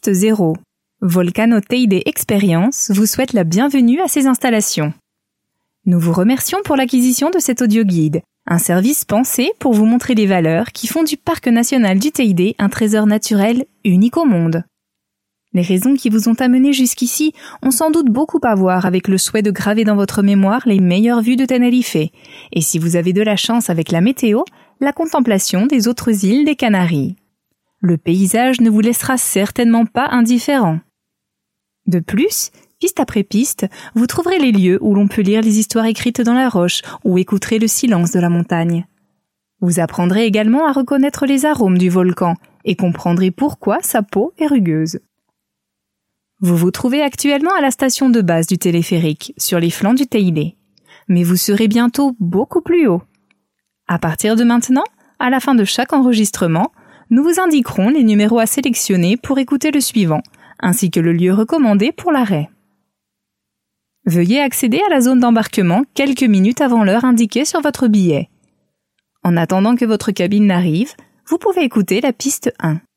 Piste 0. Volcano Teide Experience vous souhaite la bienvenue à ces installations. Nous vous remercions pour l'acquisition de cet audio-guide, un service pensé pour vous montrer les valeurs qui font du Parc national du Teide un trésor naturel unique au monde. Les raisons qui vous ont amené jusqu'ici ont sans doute beaucoup à voir avec le souhait de graver dans votre mémoire les meilleures vues de Tenerife, et si vous avez de la chance avec la météo, la contemplation des autres îles des Canaries. Le paysage ne vous laissera certainement pas indifférent. De plus, piste après piste, vous trouverez les lieux où l'on peut lire les histoires écrites dans la roche ou écouterez le silence de la montagne. Vous apprendrez également à reconnaître les arômes du volcan et comprendrez pourquoi sa peau est rugueuse. Vous vous trouvez actuellement à la station de base du téléphérique, sur les flancs du Teide. Mais vous serez bientôt beaucoup plus haut. À partir de maintenant, à la fin de chaque enregistrement, nous vous indiquerons les numéros à sélectionner pour écouter le suivant, ainsi que le lieu recommandé pour l'arrêt. Veuillez accéder à la zone d'embarquement quelques minutes avant l'heure indiquée sur votre billet. En attendant que votre cabine n'arrive, vous pouvez écouter la piste 1.